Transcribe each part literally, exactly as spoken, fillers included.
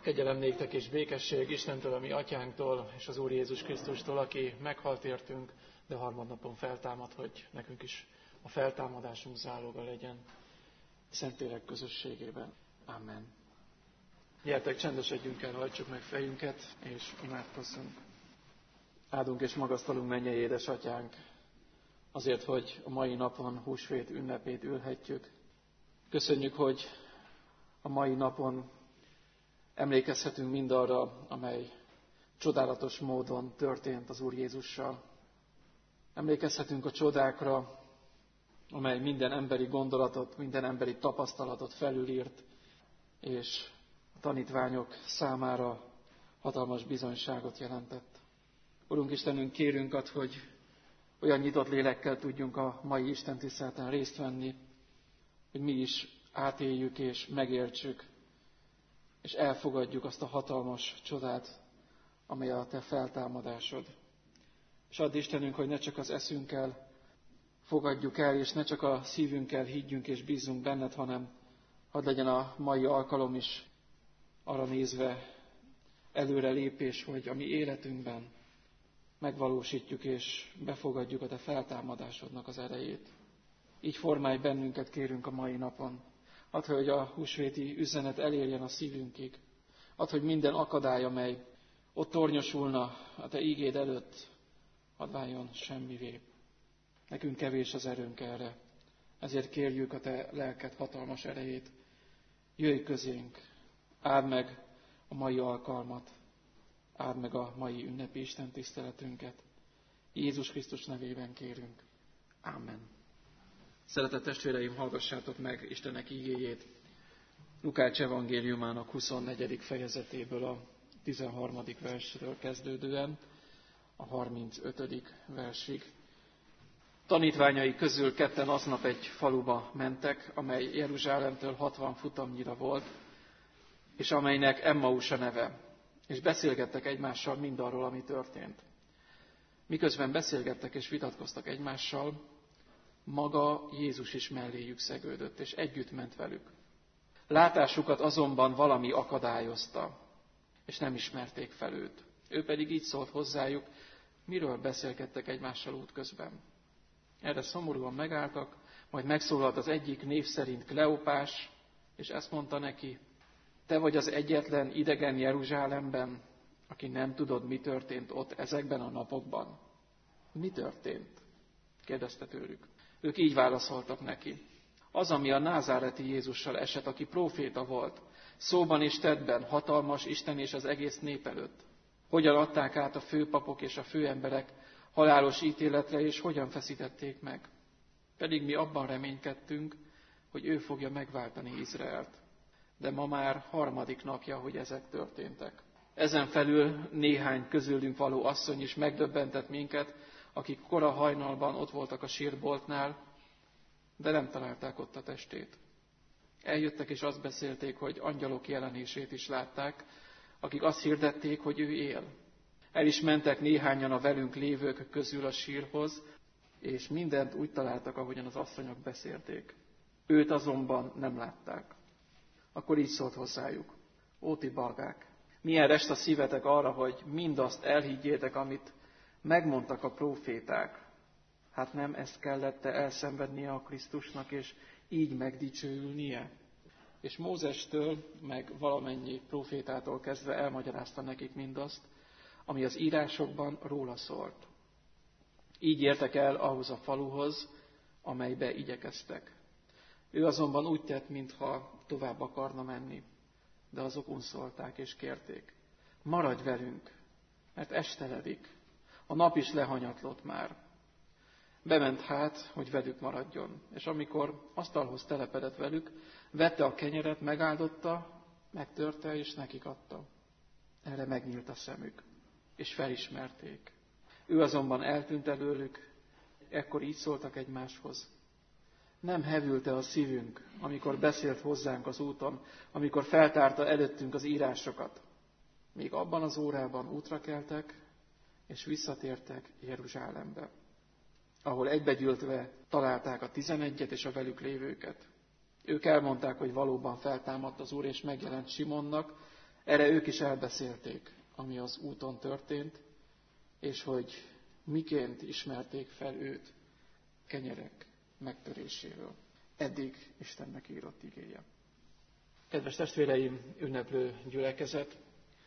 Kegyelem néktek és békesség Istentől, a mi atyánktól, és az Úr Jézus Krisztustól, aki meghalt értünk, de harmadnapon feltámad, hogy nekünk is a feltámadásunk záloga legyen. Szentlélek közösségében. Amen. Gyertek, csendesedjünk el, hajtsuk meg fejünket, és imádkozzunk. Áldunk és magasztalunk mennyei édesatyánk, azért, hogy a mai napon húsvét ünnepét ülhetjük. Köszönjük, hogy a mai napon emlékezhetünk mindarra, amely csodálatos módon történt az Úr Jézussal. Emlékezhetünk a csodákra, amely minden emberi gondolatot, minden emberi tapasztalatot felülírt, és a tanítványok számára hatalmas bizonyságot jelentett. Urunk Istenünk, kérünk ad, hogy olyan nyitott lélekkel tudjunk a mai istentiszteleten részt venni, hogy mi is átéljük és megértsük, és elfogadjuk azt a hatalmas csodát, amely a Te feltámadásod. És add Istenünk, hogy ne csak az eszünkkel fogadjuk el, és ne csak a szívünkkel higgyünk és bízzunk benned, hanem hadd legyen a mai alkalom is arra nézve előre lépés, hogy a mi életünkben megvalósítjuk és befogadjuk a Te feltámadásodnak az erejét. Így formálj bennünket, kérünk a mai napon. Add, hogy a húsvéti üzenet elérjen a szívünkig. Add, hogy minden akadály, amely ott tornyosulna a Te ígéd előtt, hadd váljon semmivé. Nekünk kevés az erőnk erre. Ezért kérjük a Te lelked hatalmas erejét. Jöjj közénk, áld meg a mai alkalmat, áld meg a mai ünnepi Isten tiszteletünket. Jézus Krisztus nevében kérünk. Amen. Szeretett testvéreim, hallgassátok meg Istenek igéjét Lukács evangéliumának huszonnegyedik fejezetéből a tizenharmadik versről kezdődően a harmincötödik versig. Tanítványai közül ketten aznap egy faluba mentek, amely Jeruzsálemtől hatvan futamnyira volt, és amelynek Emmaus a neve, és beszélgettek egymással mindarról, ami történt. Miközben beszélgettek és vitatkoztak egymással, maga Jézus is melléjük szegődött, és együtt ment velük. Látásukat azonban valami akadályozta, és nem ismerték fel őt. Ő pedig így szólt hozzájuk, miről beszélgettek egymással útközben. Erre szomorúan megálltak, majd megszólalt az egyik név szerint Kleopás, és ezt mondta neki, te vagy az egyetlen idegen Jeruzsálemben, aki nem tudod, mi történt ott ezekben a napokban. Mi történt? Kérdezte tőlük. Ők így válaszoltak neki. Az, ami a názáreti Jézussal esett, aki próféta volt, szóban és tettben, hatalmas Isten és az egész nép előtt. Hogyan adták át a főpapok és a főemberek halálos ítéletre, és hogyan feszítették meg. Pedig mi abban reménykedtünk, hogy ő fogja megváltani Izraelt. De ma már harmadik napja, hogy ezek történtek. Ezen felül néhány közülünk való asszony is megdöbbentett minket, akik kora hajnalban ott voltak a sírboltnál, de nem találták ott a testét. Eljöttek és azt beszélték, hogy angyalok jelenését is látták, akik azt hirdették, hogy ő él. El is mentek néhányan a velünk lévők közül a sírhoz, és mindent úgy találtak, ahogyan az asszonyok beszélték. Őt azonban nem látták. Akkor így szólt hozzájuk. Ó, ti balgák, milyen rest a szívetek arra, hogy mindazt elhiggyétek, amit megmondtak a próféták. Hát nem ezt kellett elszenvednie a Krisztusnak, és így megdicsőülnie? És Mózestől, meg valamennyi prófétától kezdve elmagyarázta nekik mindazt, ami az írásokban róla szólt. Így értek el ahhoz a faluhoz, amelybe igyekeztek. Ő azonban úgy tett, mintha tovább akarna menni, de azok unszolták és kérték. Maradj velünk, mert esteledik, a nap is lehanyatlott már. Bement hát, hogy velük maradjon, és amikor asztalhoz telepedett velük, vette a kenyeret, megáldotta, megtörte és nekik adta. Erre megnyílt a szemük, és felismerték. Ő azonban eltűnt előlük, ekkor így szóltak egymáshoz. Nem hevült-e a szívünk, amikor beszélt hozzánk az úton, amikor feltárta előttünk az írásokat? Még abban az órában útra keltek, és visszatértek Jeruzsálembe, ahol egybegyűltve találták a tizenegyet és a velük lévőket. Ők elmondták, hogy valóban feltámadt az Úr, és megjelent Simonnak, Erre ők is elbeszélték, ami az úton történt, és hogy miként ismerték fel őt kenyerek megtöréséről. Eddig Istennek írott igéje. Kedves testvéreim, ünneplő gyülekezet,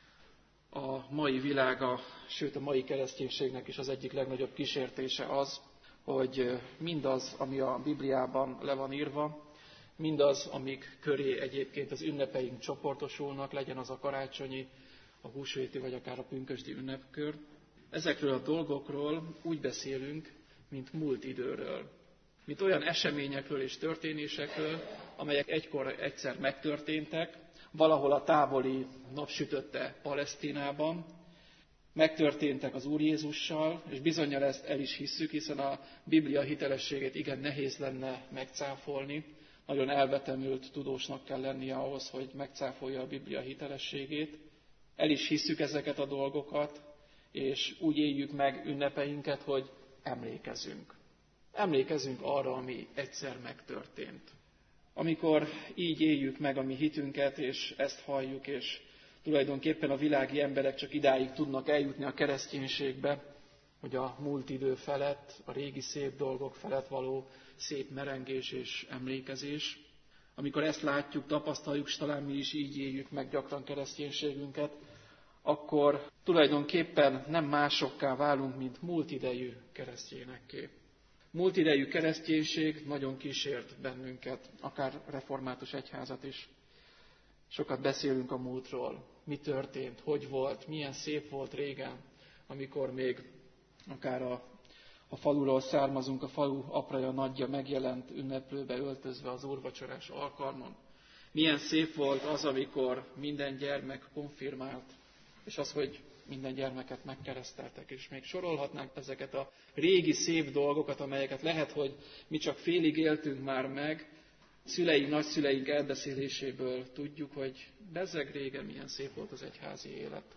a mai világa, sőt a mai kereszténységnek is az egyik legnagyobb kísértése az, hogy mindaz, ami a Bibliában le van írva, mindaz, amik köré egyébként az ünnepeink csoportosulnak, legyen az a karácsonyi, a húsvéti vagy akár a pünkösdi ünnepkör, ezekről a dolgokról úgy beszélünk, mint múlt időről, mint olyan eseményekről és történésekről, amelyek egykor egyszer megtörténtek, valahol a távoli napsütötte Palesztinában, megtörténtek az Úr Jézussal, és bizonnyal ezt el is hisszük, hiszen a Biblia hitelességét igen nehéz lenne megcáfolni. Nagyon elvetemült tudósnak kell lennie ahhoz, hogy megcáfolja a Biblia hitelességét. El is hisszük ezeket a dolgokat, és úgy éljük meg ünnepeinket, hogy emlékezünk. Emlékezünk arra, ami egyszer megtörtént. Amikor így éljük meg a mi hitünket, és ezt halljuk, és tulajdonképpen a világi emberek csak idáig tudnak eljutni a kereszténységbe, hogy a múlt idő felett, a régi szép dolgok felett való szép merengés és emlékezés. Amikor ezt látjuk, tapasztaljuk, és talán mi is így éljük meg gyakran kereszténységünket, akkor tulajdonképpen nem másokká válunk, mint múlt idejű keresztényekké. Múlt idejű kereszténység nagyon kísért bennünket, akár református egyházat is. Sokat beszélünk a múltról, mi történt, hogy volt, milyen szép volt régen, amikor még akár a, a faluról származunk, a falu apraja nagyja megjelent ünneplőbe öltözve az úrvacsorás alkalmon. Milyen szép volt az, amikor minden gyermek konfirmált, és az, hogy minden gyermeket megkereszteltek, és még sorolhatnánk ezeket a régi szép dolgokat, amelyeket lehet, hogy mi csak félig éltünk már meg, szüleink, nagyszüleink elbeszéléséből tudjuk, hogy bezzeg régen milyen szép volt az egyházi élet.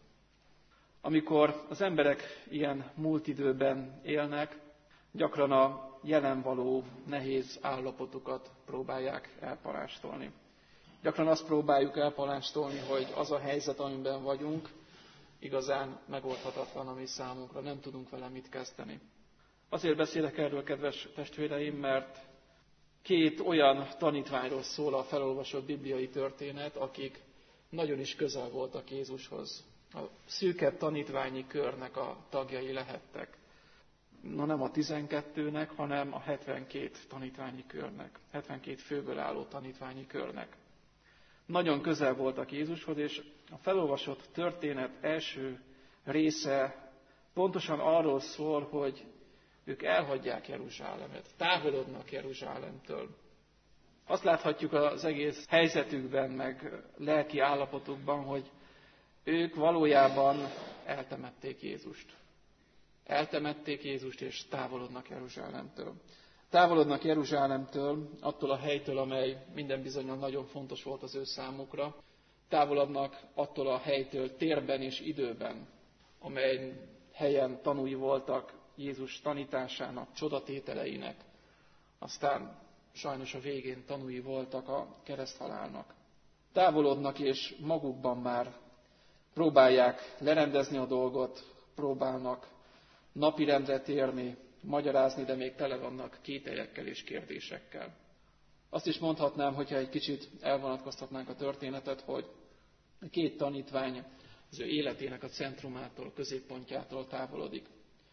Amikor az emberek ilyen múlt időben élnek, gyakran a jelen való nehéz állapotukat próbálják elpalástolni. Gyakran azt próbáljuk elpalástolni, hogy az a helyzet, amiben vagyunk, igazán megoldhatatlan a mi számunkra, nem tudunk vele mit kezdeni. Azért beszélek erről, kedves testvéreim, mert két olyan tanítványról szól a felolvasott bibliai történet, akik nagyon is közel voltak Jézushoz. A szűkebb tanítványi körnek a tagjai lehettek. No, nem a tizenkettőnek, hanem a hetvenkét tanítványi körnek, hetvenkét főből álló tanítványi körnek. Nagyon közel voltak Jézushoz, és a felolvasott történet első része pontosan arról szól, hogy ők elhagyják Jeruzsálemet, távolodnak Jeruzsálemtől. Azt láthatjuk az egész helyzetükben, meg lelki állapotukban, hogy ők valójában eltemették Jézust. Eltemették Jézust, és távolodnak Jeruzsálemtől. Távolodnak Jeruzsálemtől, attól a helytől, amely minden bizonnyal nagyon fontos volt az ő számukra. Távolodnak attól a helytől térben és időben, amely helyen tanúi voltak Jézus tanításának, csodatételeinek. Aztán sajnos a végén tanúi voltak a kereszthalálnak. Távolodnak, és magukban már próbálják lerendezni a dolgot, próbálnak napirendre térni, magyarázni, de még tele vannak kételyekkel és kérdésekkel. Azt is mondhatnám, hogyha egy kicsit elvonatkoztatnánk a történetet, hogy a két tanítvány az ő életének a centrumától, a középpontjától távolodik.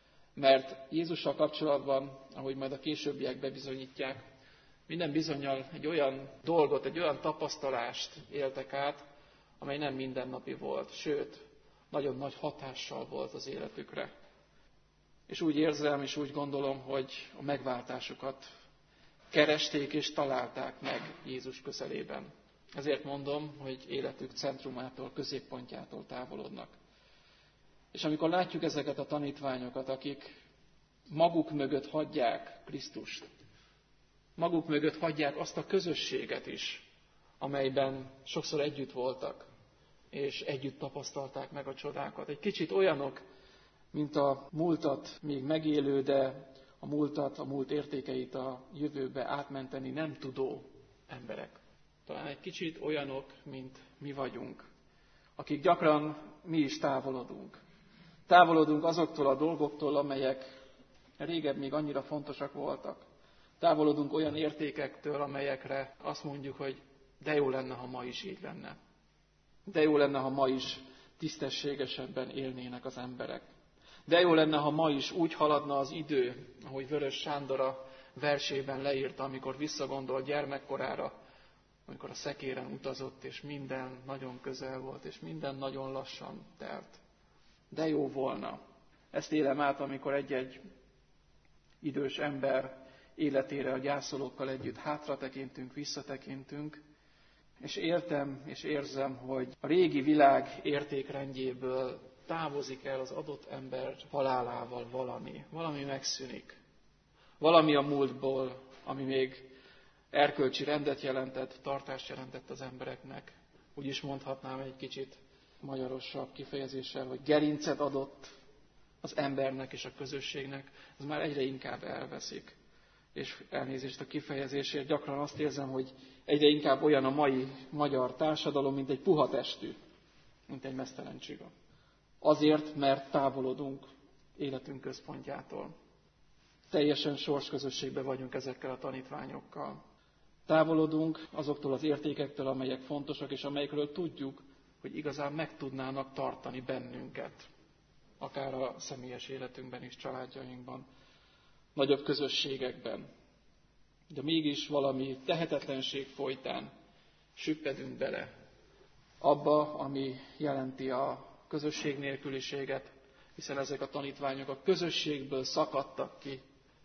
Mert Jézussal kapcsolatban, ahogy majd a későbbiek bebizonyítják, minden bizonnyal egy olyan dolgot, egy olyan tapasztalást éltek át, amely nem mindennapi volt, sőt, nagyon nagy hatással volt az életükre. És úgy érzem, és úgy gondolom, hogy a megváltásukat keresték és találták meg Jézus közelében. Ezért mondom, hogy életük centrumától, középpontjától távolodnak. És amikor látjuk ezeket a tanítványokat, akik maguk mögött hagyják Krisztust, maguk mögött hagyják azt a közösséget is, amelyben sokszor együtt voltak, és együtt tapasztalták meg a csodákat. Egy kicsit olyanok, mint a múltat még megélő, de a múltat, a múlt értékeit a jövőbe átmenteni nem tudó emberek. Talán egy kicsit olyanok, mint mi vagyunk, akik gyakran mi is távolodunk. Távolodunk azoktól a dolgoktól, amelyek régebb még annyira fontosak voltak. Távolodunk olyan értékektől, amelyekre azt mondjuk, hogy de jó lenne, ha ma is így lenne. De jó lenne, ha ma is tisztességesebben élnének az emberek. De jó lenne, ha ma is úgy haladna az idő, ahogy Vörös Sándor a versében leírta, amikor visszagondol gyermekkorára, amikor a szekéren utazott, és minden nagyon közel volt, és minden nagyon lassan telt. De jó volna. Ezt élem át, amikor egy-egy idős ember életére a gyászolókkal együtt hátra tekintünk, visszatekintünk, és értem és érzem, hogy a régi világ értékrendjéből távozik el az adott ember halálával valami. Valami megszűnik. Valami a múltból, ami még erkölcsi rendet jelentett, tartást jelentett az embereknek. Úgy is mondhatnám egy kicsit magyarosabb kifejezéssel, hogy gerincet adott az embernek és a közösségnek, az már egyre inkább elveszik. És elnézést a kifejezésért, gyakran azt érzem, hogy egyre inkább olyan a mai magyar társadalom, mint egy puha testű, mint egy meztelen csiga. Azért, mert távolodunk életünk központjától. Teljesen sorsközösségbe vagyunk ezekkel a tanítványokkal. Távolodunk azoktól az értékektől, amelyek fontosak, és amelyekről tudjuk, hogy igazán meg tudnának tartani bennünket. Akár a személyes életünkben is, családjainkban, nagyobb közösségekben. De mégis valami tehetetlenség folytán süppedünk bele abba, ami jelenti a közösség nélküliséget, hiszen ezek a tanítványok a közösségből szakadtak ki,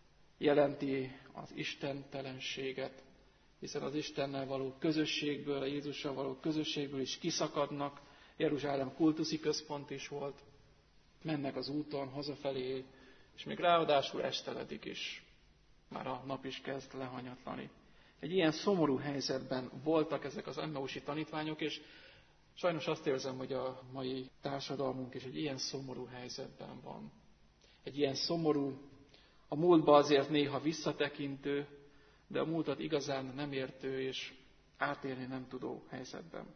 jelenti az istentelenséget, hiszen az Istennel való közösségből, a Jézussal való közösségből is kiszakadnak. Jeruzsálem kultuszi központ is volt, mennek az úton hazafelé, és még ráadásul esteledik is. Már a nap is kezd lehanyatlani. Egy ilyen szomorú helyzetben voltak ezek az emmausi tanítványok, és sajnos azt érzem, hogy a mai társadalmunk is egy ilyen szomorú helyzetben van. Egy ilyen szomorú, a múltba azért néha visszatekintő, de a múltat igazán nem értő és átélni nem tudó helyzetben.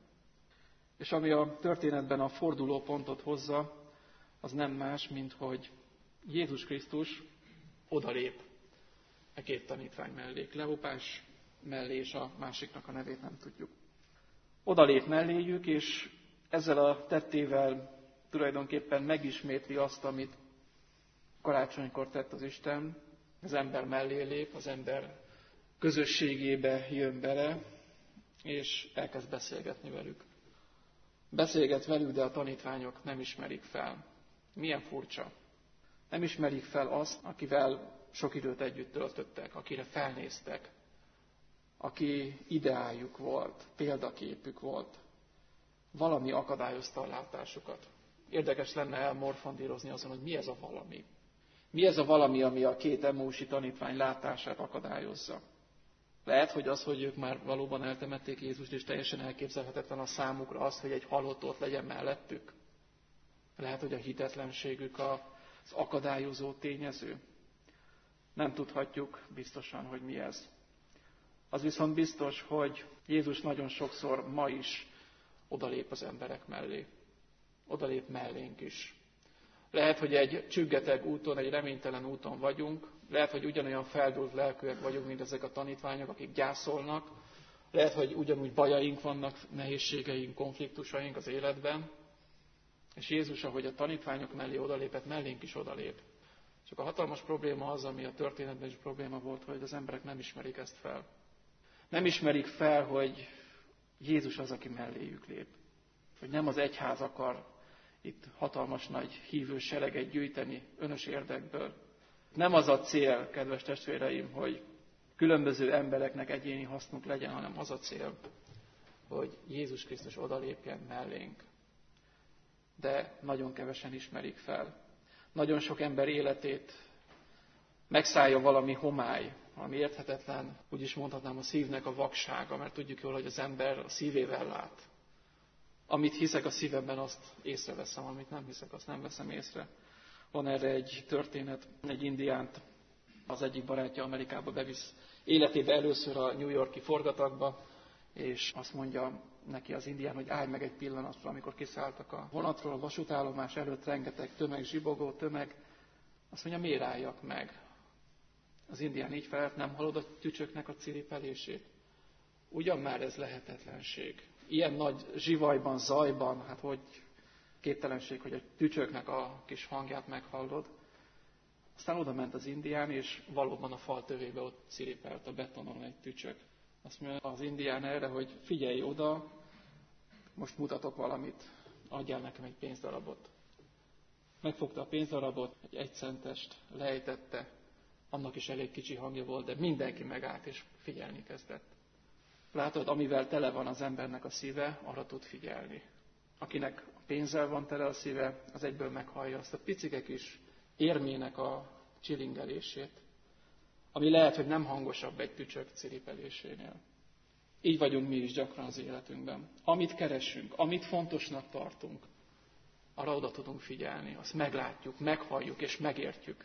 És ami a történetben a fordulópontot hozza, az nem más, mint hogy Jézus Krisztus odalép a két tanítvány mellé, Kleopás mellé, és a másiknak a nevét nem tudjuk. Odalép melléjük, és ezzel a tettével tulajdonképpen megismétli azt, amit karácsonykor tett az Isten, az ember mellé lép, az ember közösségébe jön bele, és elkezd beszélgetni velük. Beszélget velük, de a tanítványok nem ismerik fel. Milyen furcsa. Nem ismerik fel azt, akivel sok időt együtt töltöttek, akire felnéztek, aki ideáljuk volt, példaképük volt. Valami akadályozta a látásukat. Érdekes lenne elmorfondírozni azon, hogy mi ez a valami. Mi ez a valami, ami a két emmausi tanítvány látását akadályozza. Lehet, hogy az, hogy ők már valóban eltemették Jézust, és teljesen elképzelhetetlen a számukra az, hogy egy halott ott legyen mellettük. Lehet, hogy a hitetlenségük az akadályozó tényező. Nem tudhatjuk biztosan, hogy mi ez. Az viszont biztos, hogy Jézus nagyon sokszor ma is odalép az emberek mellé. Odalép mellénk is. Lehet, hogy egy csüggeteg úton, egy reménytelen úton vagyunk. Lehet, hogy ugyanolyan feldúlt lelkűek vagyunk, mint ezek a tanítványok, akik gyászolnak. Lehet, hogy ugyanúgy bajaink vannak, nehézségeink, konfliktusaink az életben. És Jézus, ahogy a tanítványok mellé odalépett, mellénk is odalép. Csak a hatalmas probléma az, ami a történetben is probléma volt, hogy az emberek nem ismerik ezt fel. Nem ismerik fel, hogy Jézus az, aki melléjük lép. Hogy nem az egyház akar itt hatalmas nagy hívő sereget gyűjteni önös érdekből. Nem az a cél, kedves testvéreim, hogy különböző embereknek egyéni hasznuk legyen, hanem az a cél, hogy Jézus Krisztus odalépjen mellénk. De nagyon kevesen ismerik fel. Nagyon sok ember életét megszállja valami homály, ami érthetetlen, úgy is mondhatnám, a szívnek a vaksága, mert tudjuk jól, hogy az ember a szívével lát. Amit hiszek a szívemben, azt észreveszem, amit nem hiszek, azt nem veszem észre. Van erre egy történet, egy indiánt az egyik barátja Amerikába bevisz életébe először a New York-i forgatagba, és azt mondja, neki az indián, hogy állj meg egy pillanatra, amikor kiszálltak a vonatról, a vasútállomás előtt, rengeteg tömeg, zsibogó tömeg. Azt mondja, miért álljak meg? Az indián így felelt, nem hallod a tücsöknek a ciripelését? Ugyan már ez lehetetlenség. Ilyen nagy zsivajban, zajban, hát hogy képtelenség, hogy a tücsöknek a kis hangját meghallod. Aztán oda ment az indián, és valóban a fal tövébe ott ciripelt a betonon egy tücsök. Azt mondja az indián erre, hogy figyelj oda, most mutatok valamit, adjál nekem egy pénzdarabot. Megfogta a pénzdarabot, egy egycentest lejtette, annak is elég kicsi hangja volt, de mindenki megállt és figyelni kezdett. Látod, amivel tele van az embernek a szíve, arra tud figyelni. Akinek a pénzzel van tele a szíve, az egyből meghallja azt a picike kis érmének a csilingelését, ami lehet, hogy nem hangosabb egy tücsök ciripelésénél. Így vagyunk mi is gyakran az életünkben. Amit keresünk, amit fontosnak tartunk, arra oda tudunk figyelni, azt meglátjuk, meghalljuk és megértjük.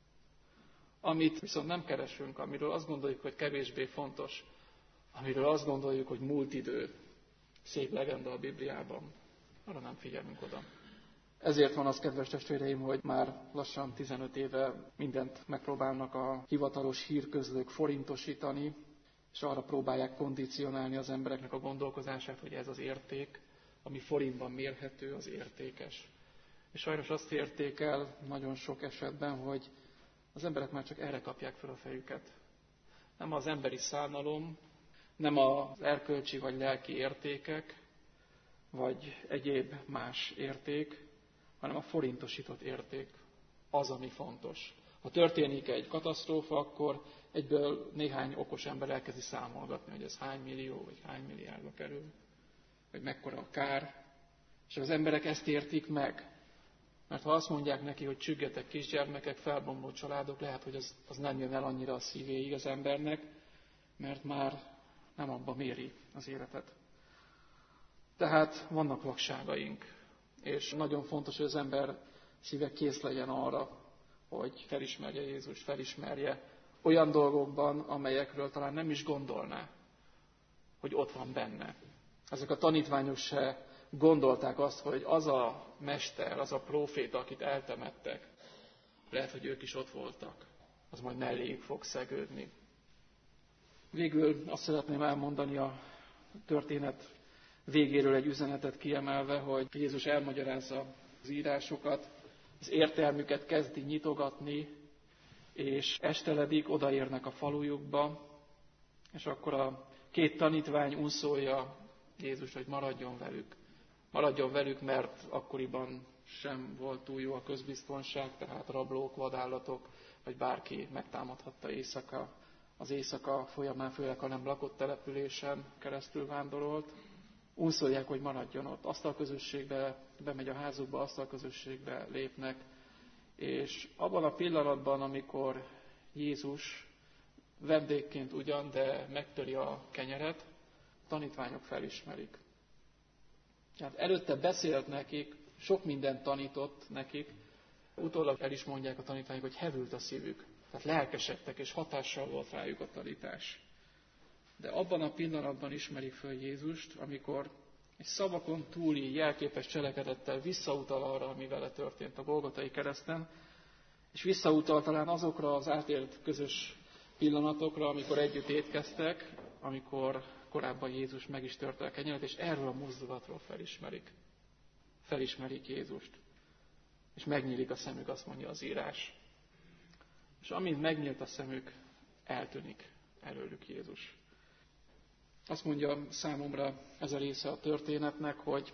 Amit viszont nem keresünk, amiről azt gondoljuk, hogy kevésbé fontos, amiről azt gondoljuk, hogy múlt idő, szép legenda a Bibliában, arra nem figyelünk oda. Ezért van az, kedves testvéreim, hogy már lassan tizenöt éve mindent megpróbálnak a hivatalos hírközlők forintosítani, és arra próbálják kondicionálni az embereknek a gondolkozását, hogy ez az érték, ami forintban mérhető, az értékes. És sajnos azt érték el nagyon sok esetben, hogy az emberek már csak erre kapják fel a fejüket. Nem az emberi szánalom, nem az erkölcsi vagy lelki értékek, vagy egyéb más érték, hanem a forintosított érték az, ami fontos. Ha történik egy katasztrófa, akkor egyből néhány okos ember elkezdi számolgatni, hogy ez hány millió, vagy hány milliárdba kerül, vagy mekkora a kár. És az emberek ezt értik meg. Mert ha azt mondják neki, hogy csüggetek kisgyermekek, felbomló családok, lehet, hogy az, az nem jön el annyira a szívéig az embernek, mert már nem abba méri az életet. Tehát vannak vakságaink, és nagyon fontos, hogy az ember szíve kész legyen arra, hogy felismerje Jézust, felismerje olyan dolgokban, amelyekről talán nem is gondolná, hogy ott van benne. Ezek a tanítványok se gondolták azt, hogy az a mester, az a próféta, akit eltemettek, lehet, hogy ők is ott voltak, az majd melléjük fog szegődni. Végül azt szeretném elmondani a történet végéről egy üzenetet kiemelve, hogy Jézus elmagyarázza az írásokat, az értelmüket kezdi nyitogatni, és esteledik, odaérnek a falujukba, és akkor a két tanítvány unszolja Jézus, hogy maradjon velük. Maradjon velük, mert akkoriban sem volt túl jó a közbiztonság, tehát rablók, vadállatok, vagy bárki megtámadhatta éjszaka, az éjszaka folyamán, főleg ha nem lakott településen keresztül vándorolt. Unszolják, hogy maradjon ott. Asztalközösségbe, bemegy a házukba, asztalközösségbe lépnek, és abban a pillanatban, amikor Jézus vendégként ugyan, de megtöri a kenyeret, a tanítványok felismerik. Tehát előtte beszélt nekik, sok mindent tanított nekik, utólag el is mondják a tanítványok, hogy hevült a szívük. Tehát lelkesedtek, és hatással volt rájuk a tanítás. De abban a pillanatban ismerik föl Jézust, amikor egy szavakon túli jelképes cselekedettel visszautal arra, ami vele történt a Golgotai kereszten, és visszautal talán azokra az átélt közös pillanatokra, amikor együtt étkeztek, amikor korábban Jézus meg is törte a kenyeret, és erről a mozdulatról felismerik. Felismerik Jézust. És megnyílik a szemük, azt mondja az írás. És amint megnyílt a szemük, eltűnik előlük Jézus. Azt mondja számomra ez a része a történetnek, hogy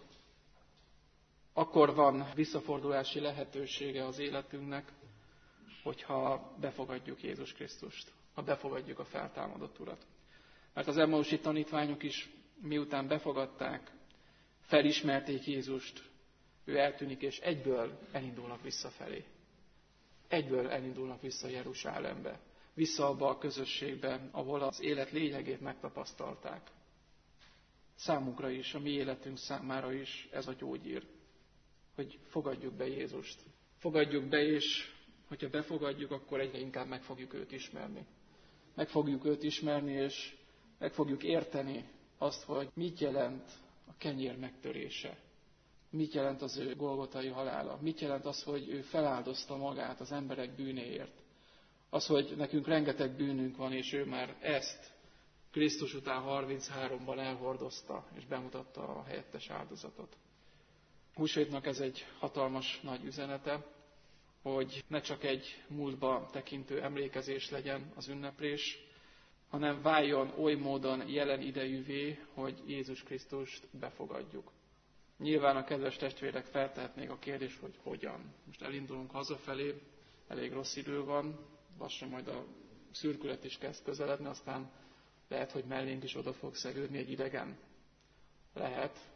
akkor van visszafordulási lehetősége az életünknek, hogyha befogadjuk Jézus Krisztust, ha befogadjuk a feltámadott Urat. Mert az emmausi tanítványok is miután befogadták, felismerték Jézust, ő eltűnik, és egyből elindulnak visszafelé. Egyből elindulnak vissza Jeruzsálembe, vissza abba a közösségbe, ahol az élet lényegét megtapasztalták. Számunkra is, a mi életünk számára is ez a gyógyír, hogy fogadjuk be Jézust. Fogadjuk be, és hogyha befogadjuk, akkor egyre inkább meg fogjuk őt ismerni. Meg fogjuk őt ismerni, és meg fogjuk érteni azt, hogy mit jelent a kenyér megtörése. Mit jelent az ő golgotai halála? Mit jelent az, hogy ő feláldozta magát az emberek bűnéért? Az, hogy nekünk rengeteg bűnünk van, és ő már ezt Krisztus után harmincháromban elhordozta, és bemutatta a helyettes áldozatot. Húsvétnak ez egy hatalmas nagy üzenete, hogy ne csak egy múltba tekintő emlékezés legyen az ünneplés, hanem váljon oly módon jelen idejűvé, hogy Jézus Krisztust befogadjuk. Nyilván a kedves testvérek feltehetnék a kérdést, hogy hogyan. Most elindulunk hazafelé, elég rossz idő van, lassan majd a szürkület is kezd közeledni, aztán lehet, hogy mellénk is oda fog szegődni egy idegen. Lehet.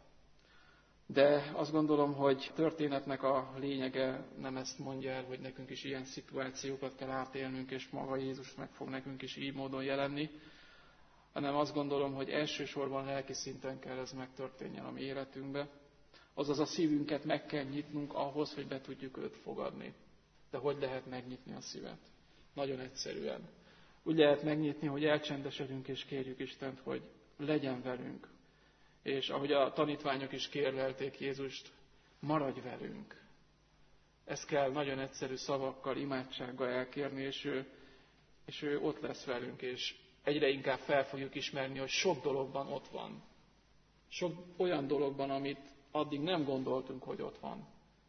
De azt gondolom, hogy történetnek a lényege nem ezt mondja el, hogy nekünk is ilyen szituációkat kell átélnünk, és maga Jézus meg fog nekünk is így módon jelenni, hanem azt gondolom, hogy elsősorban lelki szinten kell ez megtörténjen a mi életünkbe. Azaz a szívünket meg kell nyitnunk ahhoz, hogy be tudjuk őt fogadni. De hogy lehet megnyitni a szívet? Nagyon egyszerűen. Úgy lehet megnyitni, hogy elcsendesedünk és kérjük Istent, hogy legyen velünk. És ahogy a tanítványok is kérlelték Jézust, maradj velünk. Ezt kell nagyon egyszerű szavakkal, imádsággal elkérni, és ő, és ő ott lesz velünk, és egyre inkább fel fogjuk ismerni, hogy sok dologban ott van. Sok olyan dologban, amit addig nem gondoltunk, hogy ott van.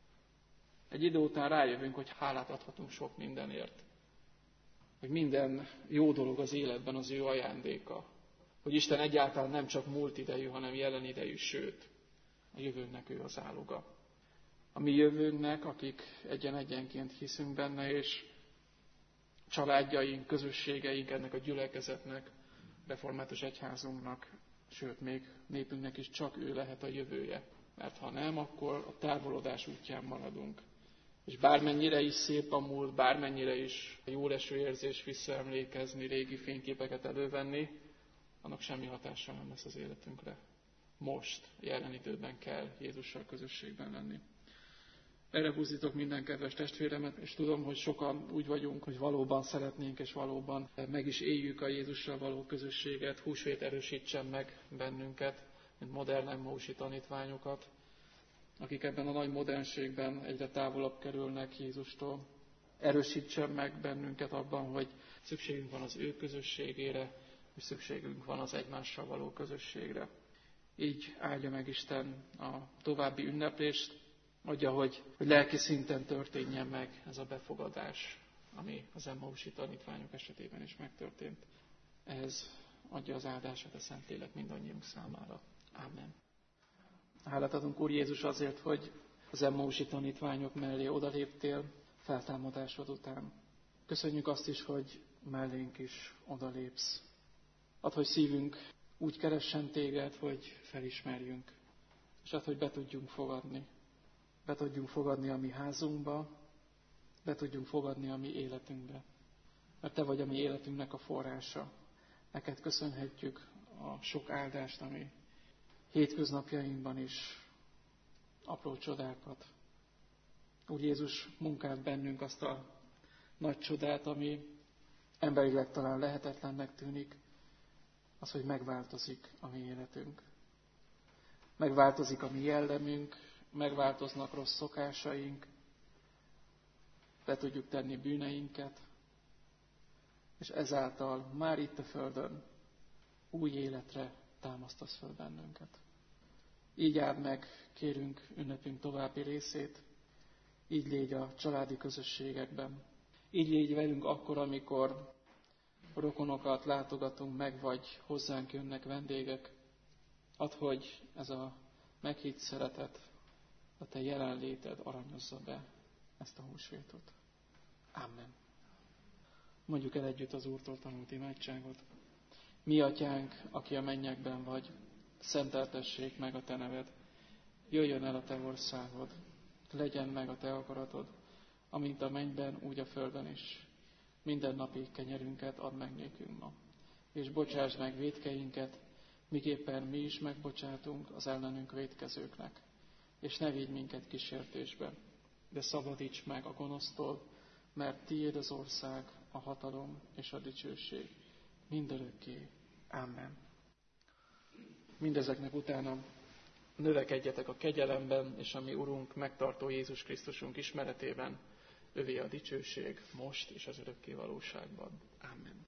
Egy idő után rájövünk, hogy hálát adhatunk sok mindenért. Hogy minden jó dolog az életben az ő ajándéka. Hogy Isten egyáltalán nem csak múlt idejű, hanem jelen idejű, sőt, a jövőnknek ő az áloga. A mi jövőnknek, akik egyen-egyenként hiszünk benne, és családjaink, közösségeink, ennek a gyülekezetnek, református egyházunknak, sőt, még népünknek is csak ő lehet a jövője. Mert ha nem, akkor a távolodás útján maradunk. És bármennyire is szép a múlt, bármennyire is jóleső érzés visszaemlékezni, régi fényképeket elővenni, annak semmi hatással nem lesz az életünkre. Most, jelen időben kell Jézussal közösségben lenni. Erre buzdítok minden kedves testvéremet, és tudom, hogy sokan úgy vagyunk, hogy valóban szeretnénk, és valóban meg is éljük a Jézussal való közösséget. Húsvét erősítsen meg bennünket, mint modern emmausi tanítványokat, akik ebben a nagy modernségben egyre távolabb kerülnek Jézustól. Erősítsen meg bennünket abban, hogy szükségünk van az ő közösségére, és szükségünk van az egymással való közösségre. Így áldja meg Isten a további ünneplést, adja, hogy, hogy lelki szinten történjen meg ez a befogadás, ami az emmausi tanítványok esetében is megtörtént. Ehhez adja az áldását a Szentlélek mindannyiunk számára. Ámen. Hálát adunk, Úr Jézus, azért, hogy az emmausi tanítványok mellé odaléptél feltámadásod után. Köszönjük azt is, hogy mellénk is odalépsz. Add, hogy szívünk úgy keressen téged, hogy felismerjünk, és add, hogy be tudjunk fogadni. Be tudjunk fogadni a mi házunkba, be tudjunk fogadni a mi életünkbe. Mert te vagy a mi életünknek a forrása. Neked köszönhetjük a sok áldást, ami hétköznapjainkban is apró csodákat. Úr Jézus, munkált bennünk azt a nagy csodát, ami emberileg talán lehetetlennek tűnik, az, hogy megváltozik a mi életünk. Megváltozik a mi jellemünk, megváltoznak rossz szokásaink, le tudjuk tenni bűneinket, és ezáltal már itt a Földön új életre támasztasz föl bennünket. Így áld meg, kérünk, ünnepünk további részét, így légy a családi közösségekben, így légy velünk akkor, amikor rokonokat látogatunk meg, vagy hozzánk jönnek vendégek. Add, hogy ez a meghitt szeretet, a te jelenléted aranyozza be ezt a húsvétot. Amen. Mondjuk el együtt az Úrtól tanult imádságot. Mi atyánk, aki a mennyekben vagy, szenteltessék meg a te neved. Jöjjön el a te országod, legyen meg a te akaratod, amint a mennyben, úgy a földön is. Minden napi kenyerünket add meg nékünk ma, és bocsáss meg vétkeinket, miképpen mi is megbocsátunk az ellenünk vétkezőknek. És ne vigy minket kísértésbe, de szabadíts meg a gonosztól, mert tiéd az ország, a hatalom és a dicsőség mindörökké. Amen. Mindezeknek utána növekedjetek a kegyelemben, és a mi Urunk, megtartó Jézus Krisztusunk ismeretében, övé a dicsőség most és az örökké valóságban. Amen.